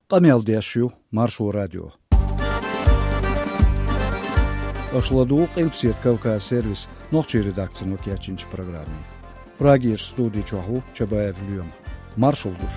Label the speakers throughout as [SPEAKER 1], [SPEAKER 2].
[SPEAKER 1] قميالدياشيو مارشو راديو أشلدوق إلبسيت كوكا سيرفيس نوخشي редакция نوكياتشинч программе. Прагиш студии чоху чабаев люем. Маршал душ.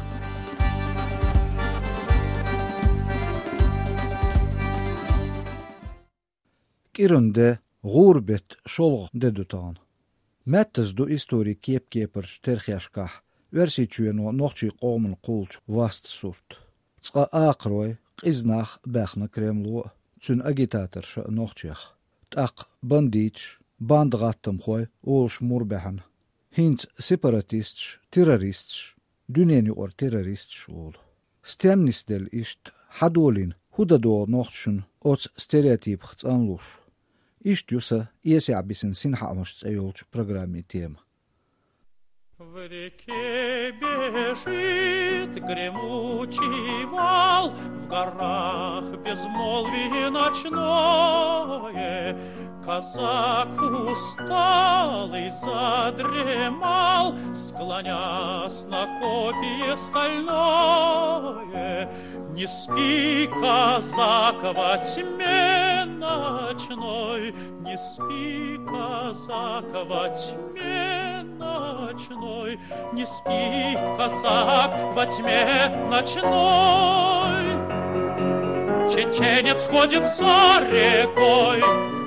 [SPEAKER 1] Кирунде غوربت شلغ ددوتان. متز دو истории кепкеперш терхяшках. Версичуено нохчи قومن قولش واست سورت. Цqa аақрой قизнах бахна Кремлу цун агитаторш нохчах. Тақ бандич бандгаттым хой олш мурбахан. Хинт сепаратистш, террористш, дюнени ор террористш ол. Стемнисдел ишт хадолин худадо нохчун оц стереотип хцанлуш. Ишт юса есябисен синхамаш цайолч программе тема.
[SPEAKER 2] В реке бежит гремучий вал, в горах безмолвие ночное. Казак усталый задремал, склонясь на копье стальное. Не спи, казак, во тьме ночной, не спи, казак, во тьме ночной, не спи, казак, во тьме ночной. Чеченец ходит за рекой.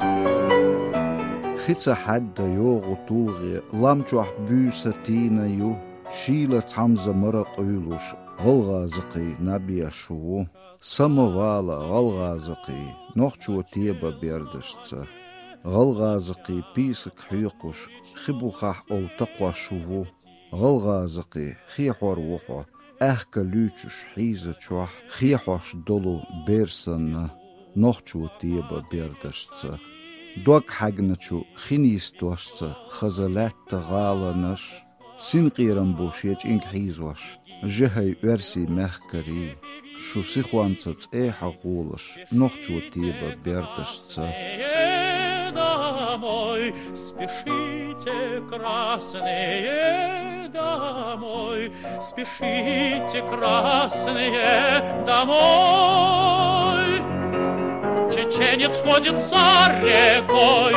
[SPEAKER 1] خيتsa حدا يوغو طوغي لامجوح بوسا تينا يو شيلة حمزة مرق يلوش غلغازقي نبيا شو سموالا غلغازقي نوخشو تيبا بيردشتسا غلغازقي بيسك حيقوش خبوخاح أو تقوى شوو غلغازقي خيحور وحو أحكا لوچوش حيزة چوح خيحوش دولو بيرسن نوخشو تيبا بيردشتسا دوك حقنچو خينيستوشتسا خزالات غالنش سينقيرن بوشيج إنك حيزوش جهي ورسي مخكري شو سيخوانца цеха غولش نوخچو تيبا بيردشتسا
[SPEAKER 2] Домой, спешите, красные, домой, спешите, красные, домой. Чеченец ходит за рекой.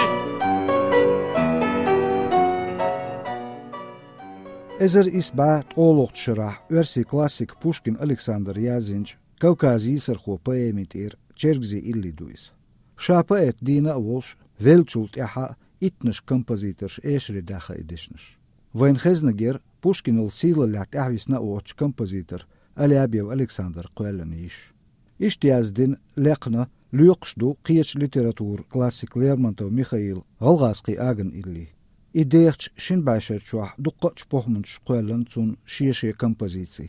[SPEAKER 1] Эзер исбат олохт шрах верси классик Пушкин Александр Язинч Кавказийсер хо поэмитир Чергзи Иллидуис. Ша поэт Дина Волш велчулт яха итнеш композиторш эшри даха идишнеш. Вайн хезнагер Пушкин ил сила лят ахвисна оч композитор Алябьев Александр Куэланиш. Иштияздин лекна ليقصدو قيش ليتراتور كلاسيك ليرمونتو ميخائيل غلغاسقي آغن إلي إيديخش شين باشر چوح دقاش بوخمنش قوالن цун شيشي композиции.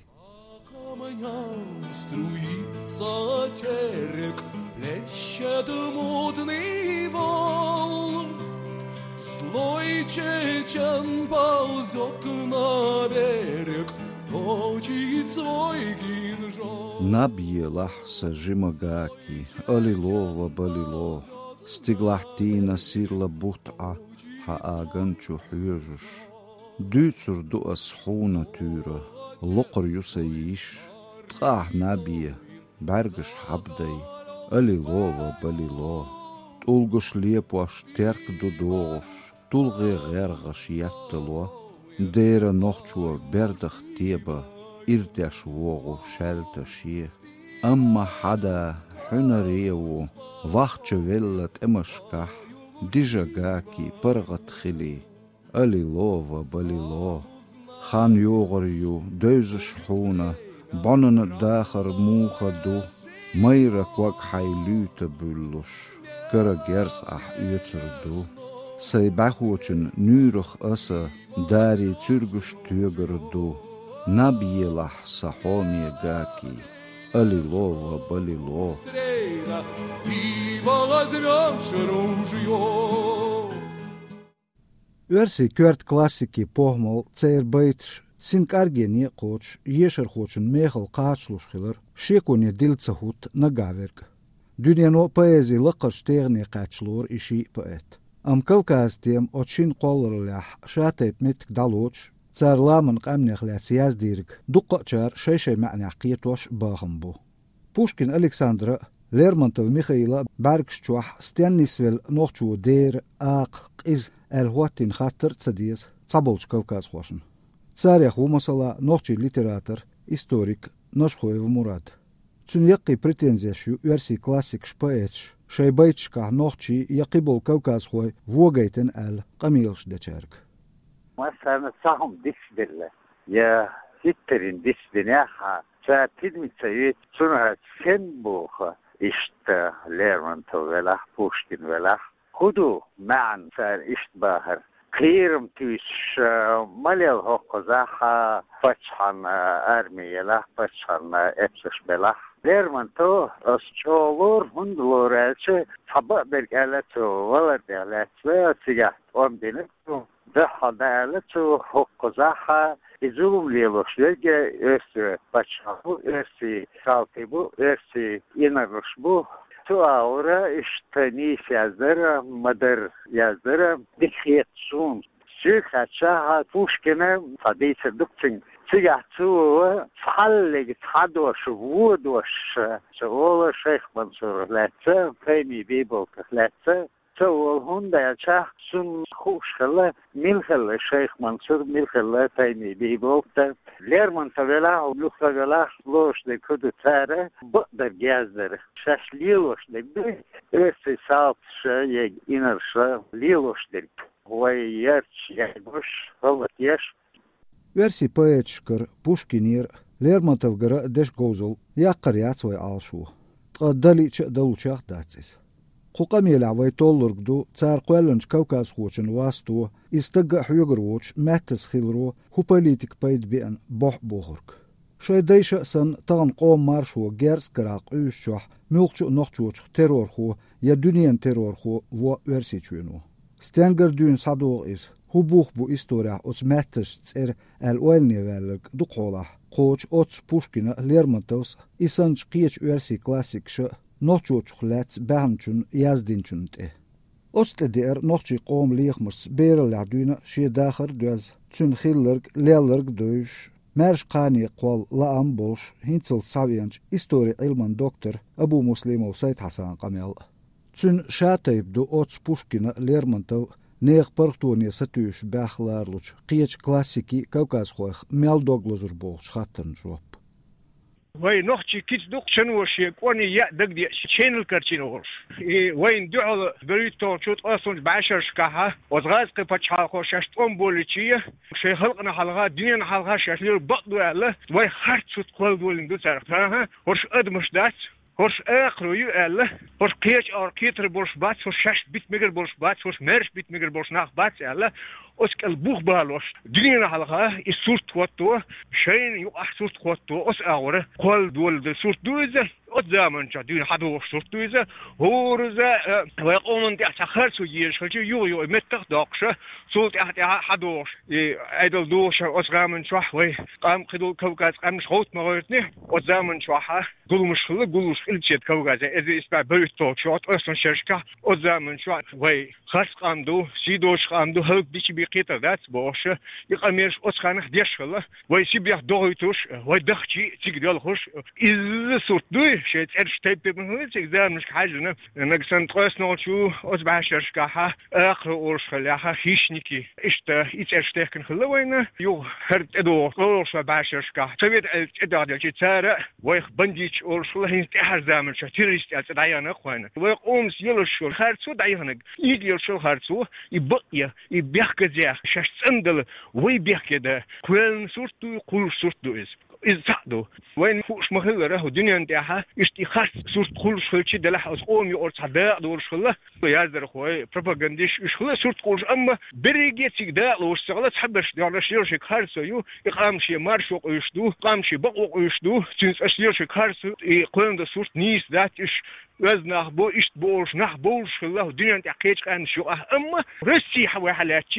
[SPEAKER 3] Струится терек, плещет мутный вал, злой чечен ползет на берег, точит свой кинжал.
[SPEAKER 1] Набье лахса жимагаки, алилова балило, стиглахтина сирла бут'a, хааган чухюжуш. Дюцур дуас хуна тюра, луқр юсаиш, тхах набье, баргаш хабдай, алилова балило, тулгуш лепуаш терк дудош, тулги гергаш яттало, дейра нохчуа бердах теба, إردش وغو شالت شيه أما حدا حنريو وقت ولت إمشكح ديجاكي برغت خلي أليلو وبليلو خان يوغريو دوز شحونة بانن داخر موخدو ميرك وك حيلوت بلوش كرا جرس يتردو سيباخوچن نورخ أسا داري ترگش تيغردو نبيلح صحومي غاكي أليلو وبليلو Верси кёрт классики похмал цейр бейтш синк аргени коч ешер хочен мехал каачлушхилер шеконе дилцахут на гаверг. Дюнено поэзи лакаш терни каачлор иши поэт. Am Кавказ тем очень колрлях шатет мит далоч цар ламн قامنخ لاتياز ديرك دقة شار شي معنى قيتوش باغمبو Pushkin Alexandra Lermontov Mikhaila Bargshchuah Stannisvel Nochchu der Qiz Elhuatin Khater Tsadies Tsabolch Kavkaz Khoshin. Tsarya Humasala Nochchi literator историк Ношхоев Мурад. Цуньяқи претензияшу версии классик шпаэч шайбайтшка нохчи яқибол Кавказхой вогайтен ал Камилш дечерг.
[SPEAKER 4] مثلا سهم ديسبل يا هيترين ديسبناها فاتدمتسيت سنها سنبوخ اشت ليرمونتو ولا بوشكين ولا خدو معا فاشت باهر قيرم تيش ماليل هوقزاها فتشان ارمي لا فتشان ابسش بلا ليرمونتو اسچولور هندلورالچه طبق برگالتو ولردالتو سيجات ومدينتو ده حدالتو حقوقها izulum liyeloşlarga örsi başabu, örsi saltibu, örsi inarışbu. Tu aura işte nis yazdırı, madar yazdırı, dikhiyet sun. Sükaça Pushkin'e tadıysa dukçin. Sigahtu fallig tadoş, vudoş. Çoğulu Şeyh Mansur letsa, Peymi Bibol letsa. Çoğul hunda yaça sun hoşkala milhalla Şeyh Mansur milhalla Peymi Bibol da. Lermontov vela, Luka vela, loş de kudu tara, bıdar gezdir. Şaş liloş de bir, ösi salt şey inarşa liloş de. Vay yerç yayboş, halat yaş.
[SPEAKER 1] Versi poetskar Pushkinir Lermontov gara desh gozol yaqar yatsvay alshu. Tqaddali daluchaq datsis. Quqamela way tollurgdu tsar qwelunch Kavkaz khuchin wastu istaga huyugruch mattes khilru hu politik paydbian bohburg. Shaydaysha san tan qom marshu gers kraq ushuh mulchu nochchuch terror khu ya dunyan terror khu vo versi chunu. Stenger dün sadu is Hubuch bu istoria ots mattes tser el oelnivelg duqola qoch ots Pushkina Lermontovs isanch qiech versi klassik sha nochchuch lats bahnchun yazdinchun te. Osteder nochchi qom liechmers berel laduna shi dakhar duz tsun khillerg lellerg dush mersh qani qol la ambosh hintsel savianch istori ilman doktor Abu Muslimov Said Hasan Qamel tsun shatayb ots Pushkina Lermontov Neeq parktoni satush bakhlarluch qiech klassiki Kavkaz khoykh meldoglozur bolch khatern jop.
[SPEAKER 5] وين نحكي كيت دوق شنو شيء كوني يا دقدي شينل كرتينوش وين دعو بريتو شوت اصلا بعشر شكاها وزغاز قبتشا خوشش بوليتشيه شي خلقنا حلقه دنيا حلقه شكل بقدو على وي خرط شوت قول دول ندسر ها ورش ادمش دات ورش اخرو ياله ورش قيش اور كيتر بولش بات ورش شش بيت ميجر بولش بات ورش مرش بيت ميجر بولش ناخ بات ياله اسك البوخ بالوش دنيا حلقه يسورت واتو شين يو احسورت واتو اس اغوره قول دول سورت دوزه قدامن جدين حدو سورت دوزه هورزه ويقومن تاع خرسو يشخل يو متق داقشه سولت حدو ايدل دوش اسغامن شح وي قام قدو كوكاز قام شوت مغيرتني قدامن شحه قولمش الجيت كوكاز اذا اسبع بريتو شوت اصلا شركه قدامن شح وي خرس قامدو سيدوش قامدو هلك ديش بيقيت ذات باش يقاميش اسخانه ديشله وي سيبيح دوغيتوش وي دختي تيقدر خوش از سورت دو شيت ارشتيب من هو زعما مش حاجه انا كنت قاسنو شو اصبح شركه اخر اورش خلاها هيشنيكي اشتا ارشتيكن خلوينا يو هرت ادو اورش باشركه تبيت ادادل تسارع وي بنديش اورش لهين تحر زعما تيريست اتدايانا خوينا وي قوم يلشو خرصو دايهنك يدير شو خرصو يبقى يبيحكزيا شاستندل وي بيحكده كل صورتو كل صورتو إزعدو وين فوش مهلره الدنيا نتاعها اشتخاص صورت كل شيء دلح أسقوم يقول صدق دور شغله يازر خوي بروباغانديش شغله صورت كل أما بريجيت سيدا لو شغله تحبش على شيء شيء خارسو يو يقام شيء مارش وقيشدو قام شيء بق وقيشدو سينس أشياء شيء خارسو يقولون ده صورت نيس ذات إيش وزنه بو إيش بولش نه بولش الله الدنيا نتاع كيش كان شو أما رسي حوي حالاتي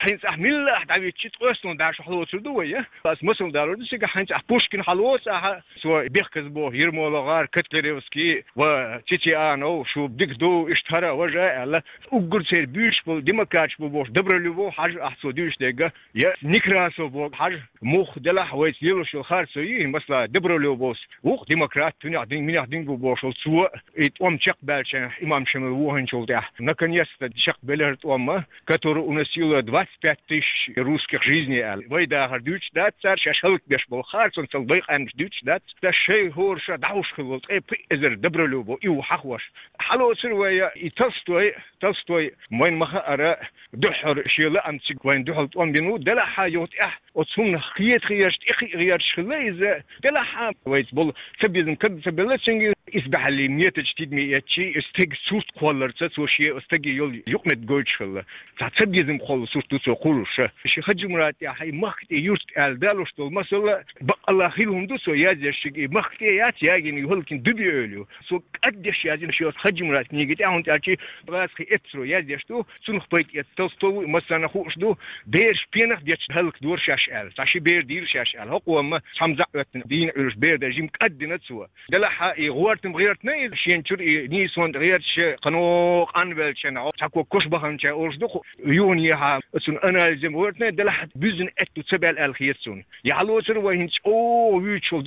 [SPEAKER 5] حينس أحمل دعوي تشيت أصلا داش حلوة سردوية بس مثلا دارو دسيجا حينس أبوشكين حلوة سواء بيخكز بو يرمو لغار كتلريوسكي وتيتي آنو شو بدك دو اشتهر وجاء على أقول سير بيش بول ديمقراطش بوش دبرليو حاج أحسو ديش ديجا يا نكراسو بو حاج مخ دلا حويت يلو شو خار سوي مثلا دبرليو بوس وخ ديمقراط تني دين بوش سواء اتوم شق بالشان إمام شمل وهن شو ده наконец-то شق بلرت وما который уносило 25 тысяч русских жизней. Вы да гордюч да царь шашалк беш был харцон целбых амждюч да шей горша даушхлот эзер добролюбо и ухахваш. Хало цервая и Толстой мойн маха ара духр шила амцик вайн духлт он бину дала хаёт отсун хиет хият шхлейзе дала ха вайс бол сабизм кад сабелачинги إسبح لي مية تجديد مياتشي استيج سوست كولرت سوشي استيج يول يقمت جوتشل تعتبيزم خالص سوست سوقولش شي خجمرات يا حي مخت يورت الدالوش تو مثلا الله خيرهم دوسو ياجش مخت يات ياجين يهلكن دبي اولو سو قدش ياجين شي خجمرات نيجي تاون تاچي باسخي اترو ياجش تو سنخ بيت يتستو مثلا خوش دو دير بينخ ديش هلك دور شاشال تاشي بير دير شاشال هو ما حمزه دين اولش بير دجيم قدنت سو دلح غورتم غيرت نيل شينچور نيسون غيرش قنوق انبلشن او تاكو كشبهن اورجدو يونيها سن اناليزم ورتنا دلح بيزن اتو تبال الخيرسون يعلوسر وينش او ويچول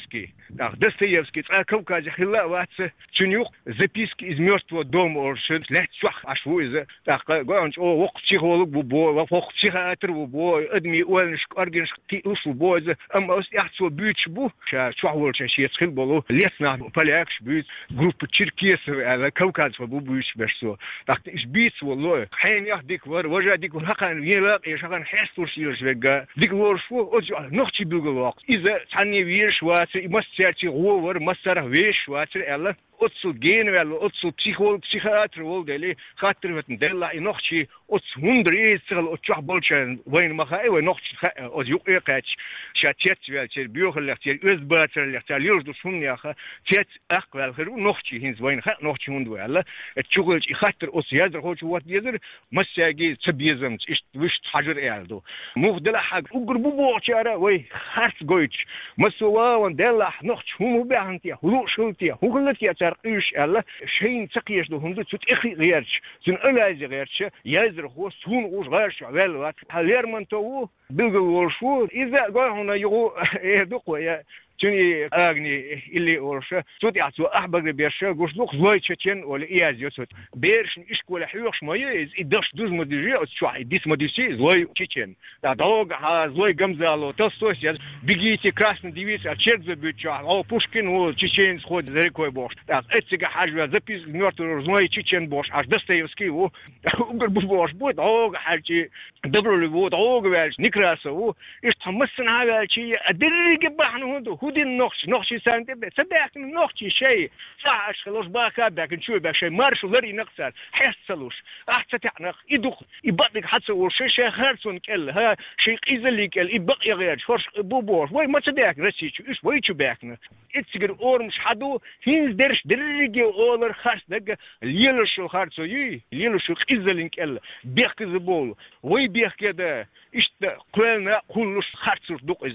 [SPEAKER 5] Достоевский كوكاز خلا وات تشنيوق записки из мёртвого дома оршен лехчах ашу из так гонч о вокт психолог бу вокт психиатр бу адми уэлнш аргенш ти ушу боз ам ос яхсо büyük bu çuğul şey çıkıl bolu lesna palakş büyük grup Çerkes ala Kavkaz bu büyük berso tak iş bit والله حين يهديك وجدك حقا يلاق يشغل حسور شيرش vega dik worşu o noch ci bilgel waqt ize tani wir schwarze imastserti rover masara we schwarze alla otsu genvel otsu psikolog psihiatr ol deli khatr vetn della noch ci ots 100 isel otchach bolchen wein macha we noch o juk eqach shatet vel cher biogelach cher özbaterlach cher yurdu sunyaha tet aqval khru noch ci hins wein noch ci 100 alla etchugel khatr os yazr hoch wat yezer masagi tsbiyezam ist wisht hajar eldo mufdala hag ugrbu bochara we khart goich maswa und della noch chumu behantia hulu shultia huglet ya إيش الله شيء تقيش ده هم ده تأخي غيرش زين ألاز غيرش يزر هو سون وش غيرش عوالوات هالير من تو بلغ ورشو إذا قال هنا يغو يدقوا يا توني أغني اللي ورشة صوت يعطوا أحبق بيرشة قوش لوق زواي تشين ولا إياز يصوت بيرش إشك ولا حيوش ما يز إدش دوز مدرجة أتشوع ديس مدرسي زواي تشين دا دوغ ها زواي جمزالو تستوس يز بيجيتي كراسن ديفيس أتشيرز بيتشوع أو بوشكين هو تشين سخود زريكوي بوش دا أتسيق حاجة زبيز نورتر زواي تشين بوش عش دستيفسكي هو أقول بوش بود دوغ حاجة دبرو لبود دوغ بالش نكراسه هو إيش تمسن هذا الشيء أدري بحنا هندو دين نخش سانت سبعك نخش شيء صح خلاص باك باك نشوف باك شيء مارش ولري نقصر حسلوش أحسن تعنق يدخ يبطل حتى وشيء خارسون كل ها شيء إزلي كل يبقى غير شورش بوبور وين ما تداك رسيتش إيش ويشو باكنا إتسجر أورمش حدو هين درش درجة أولر خاص دق ليلش الخارسو ليلش إزلي كل بيك زبول وي بيك كده إيش قلنا كلش خارسو دق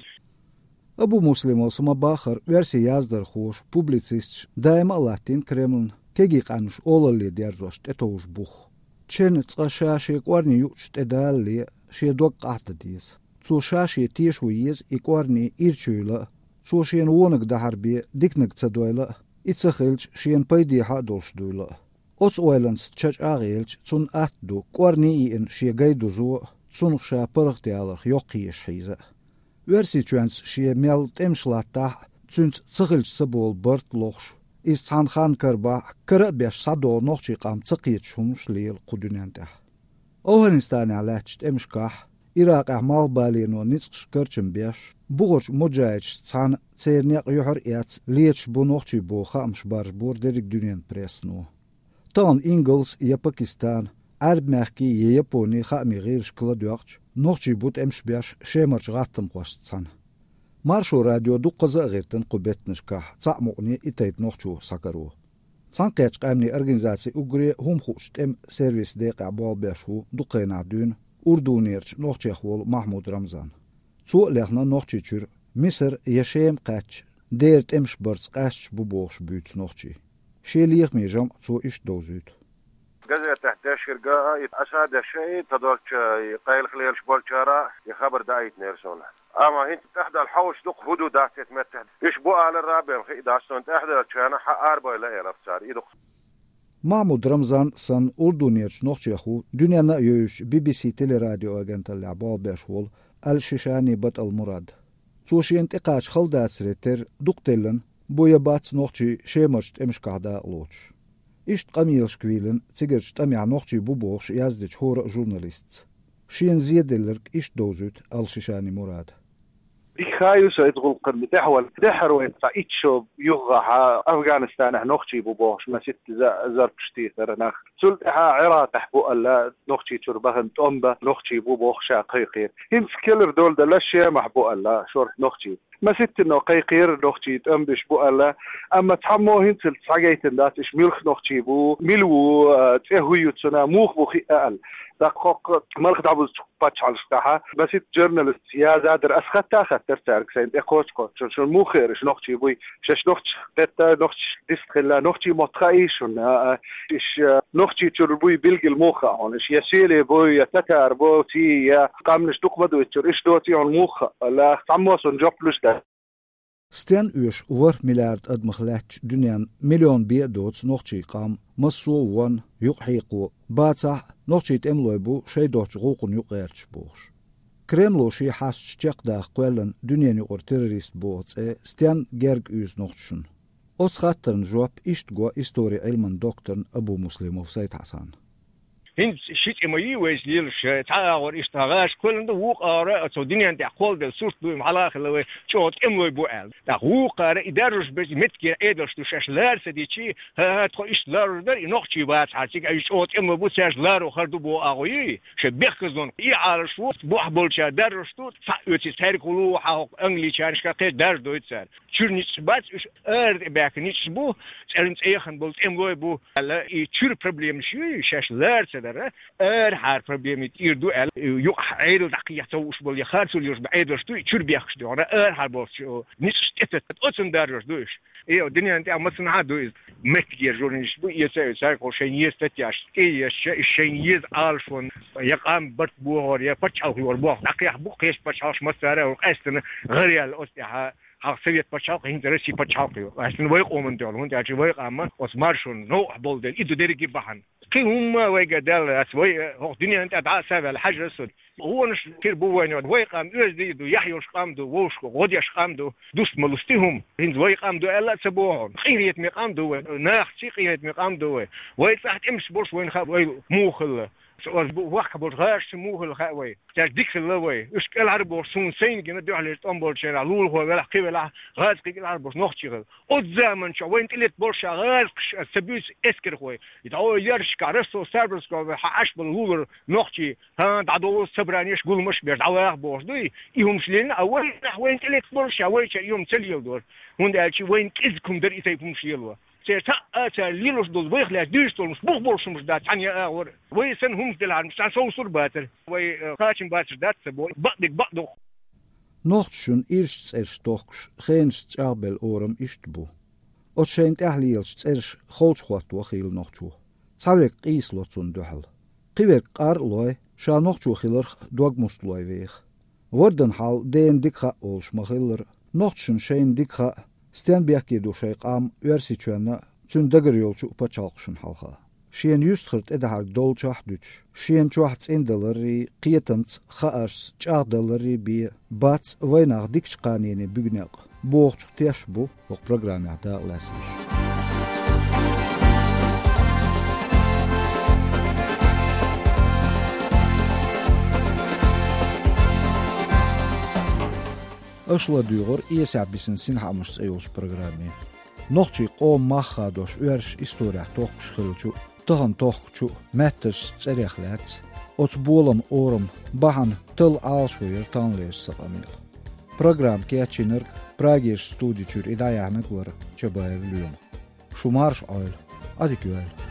[SPEAKER 1] أبو مسلم وسما باخر ورسي يازدر خوش بوبليتسيست دائما لاتين كريملن كيجي قانوش أولالي ديارزوش تتوش بوخ تشين تقاشاشي قوارني يوش تدالي شي دوق قاعدة تسو شاشي تيش ويز إقوارني إيرشويلا تسو شين وونك دهار بي ديكنك تسدويلا إتسخيلش شين بايدي حادوش دويلا أوس أويلانس تشاج آغيلش تسون أتدو قوارني إين شي غايدو زو تسونخ شا برغتيالخ يوقيش حيزة ورسي تشانس شي ميل تمشلاتا تسونت تسخيلش سبول برت لوخش إستان خان كربا كربيش صدو نوخشي قام تقيت شمش ليل قدنانته أوهنستاني علاتش تمشكاح إراق أعمال بالينو نتقش كرچن بيش بغرش مجايش تسان تسيرنيق يحر إيات ليتش بو نوخشي بو خامش بارش بور ديرك دنيان بريسنو تان إنجلز يا باكستان عرب مخكي يا يابوني خامي غيرش كلا دوغش نوخشي بوت امش بيش شيمرش غاتم قوش تسان مارشو راديو دو قزا غيرتن قبت نشكاح تعمقني إتايت نوخشو ساكرو تسان قيتش قامني أرغنزاتي أغري هم خوش تم سيرفيس ديق عبال بيشو دو قينا دون Urdunirch nochchechwol Mahmoud Ramzan. Zu lechna nochchichur Misr Yashem Qach dert emshbarts Qach buboch büts nochchi. Shelier mijam zu ish dozut.
[SPEAKER 6] جزء تحت الشرقة أساد الشيء تدور قايل خليل شبال شارع يخبر دايت نيرسون أما هنت تحت الحوش دق هدو داست متحد يشبو على الرابع خي داستون تحت الشانا حق أربعة لا يلف صار يدق
[SPEAKER 1] Mahmoud Ramzan san Urdunirch nochchechu dünyana yüş BBC teleradyo agentali abal beşwol al-Shishani bat al-Murad. Zushient iqach khaldatsreter duqtellen boya bats nochchi shemersht emshkada loch. Ist qamilsh kwilen tsigerst am ja nochchi buboch yazdich hor journalists. Shien ziedellerk ist dozut al-Shishani Murad.
[SPEAKER 7] إخايوس يدخل قرن تحول دحر ويتعيشوا يغها أفغانستان نخشي ببوش ما ست زر بشتي ثرناخ سلتها عراق حبو ألا نخشي تربهن تأمبا نخشي ببوش قيقير هم سكيلر دول دلاشيا محبو ألا شورت نخشي ما ست إنه قيقير نخشي تأمبش بو ألا أما تحمو هنسل تساقيت الناس إش ملخ نخشي بو ملو تهويو تسنا موخ بوخي أقل دقوق ملخ دعبوز باتش على الشتاحة بس جورنالست يا زادر أسخطا خطر تارك سيد إخوش شو مو خير إش نخشي بوي شش نخش تتا نخش دستخلا نخشي متخايشون إش نخشي تربوي بلق الموخة هون إش يسيلي بوي يتتار بو تي يا قامنش دقمدو يتر إش دوتي هون موخة لا تعموسون جوبلوش ده
[SPEAKER 1] Sten uur over miljard admaglet dünyan miljoen beerdoods nochtje qam masso wan yuqhiqu baatsa nochtje emloibu shaydoch ruqun yuqerch boos. Kremlo shi hascht cheqda qwellen dünyan yuqor terrorist boots Sten gerg us nochtshun. Os khattern job ist go historie ilman doktor Abu Muslimov Said Hassan.
[SPEAKER 5] هند شيء إما يويس ليلش تعاور إشتغاش كل ده وقارة الدنيا أنت أقول ده صورت بيم على خلوه شو تأمله بوال ده وقارة إدارش بس متكير إدارش تشاش لار سديتشي ها تقول إيش لار ده ينقشي بعد حاسيك أي شو تأمله بوساش لار وخردو بو أغوي شبيخزون على شو بوح بولشة دارش توت فأوتي سهر كلو حق أنجلي شارش كقير دار دوت سر شو نسبات أرد باك نسبو سألنت إيخن بولت أمله بو لا يشور problem شو شاش لار هر probleem يردو يق عيد دقيقة توش بول يخارس ولا يربع عيد وشتوي شو بيخش ده أنا هر بول شو نشتت أصلا دارش دوش إيه الدنيا أنت عم تصنع دوز متجر جورنيش بو يسوي سايق وشين يستتياش إيه الشين يز عالفون يقام برت بوهر يفتش أو يوربوه دقيقة بو قيش بتشاش مسارة وقاستنا غريال أستيها سويت بتشاق هند رسي بتشاقيو عشان ويقوم من دول هند عشان ويق أما أسمارشون نوع بولدل إدو درجي بحن كيهم ويقدر أسوي هو الدنيا أنت أدعى سبب الحجر السود هو نش كير بوين ويق أم يزدو يحيو شقام دو ووش غودي شقام دو دوست ملستهم هند ويق أم دو ألا سبوهم خيرية مقام دو ناخ سيقية مقام دو ويتصحت إمس بورس وين خاب موخل was wacht bol gaars moegel gawe ja dik gelwe is kel arbor soon sein gena do halet onbol chera lul ho wala qibla gaas qil arbor noch chigel od zaman sho went ilet bol shagaas sabus esker ho يدعو يرش كارسو سيرفيس كو حاش باللول نوختي ها دعو سبرانيش قول مش بيدعو بوش دي يوم شلين اول وين ilet bol شاوي يوم تليل دور وند الشي وين كزكم در يسيفم شيلوا تا ليلوش دول ويخلاش ديشتول مش بوخبولش مش دات عني اور ويسن هم دلان مش سو سور باتر وي قاچن باتر دات سبول بقدق
[SPEAKER 1] نوchtshun eerst toch geen stabel orum istbu os scheint ahliels erst holschwat wachil noch chu tsavek qislotsun duhal qivek qarloy sha noch chu khilr dogmustloy weg worden hal den dikha olsh machiller nochtshun schein dikha Stenbergi do şeyqam ürsitçöna tündagır yolçu upaçalqşın halqa. Şien yüstxırt edahar dolçah düç. Şien çuahts indalari qiyatamts xaars çağdalari bi bats vaynaq dikçqaniyeni bügnaq. Boğçuq teş bu oq programada lasmış. أشلا ديور إيسع بسن سنحة مش أيوش برنامج. نخشي قوم مخا دوش أرش إستوريا توقش خلتشو تهان توقشو ماتش تريخلات أتبولم أورم بحن تل عالشوير تانليش سقاميل. برنامج كياتشينرك براغيش ستوديو تشور إدايا نقور تشبايف اليوم. شو مارش آيل أديكوال.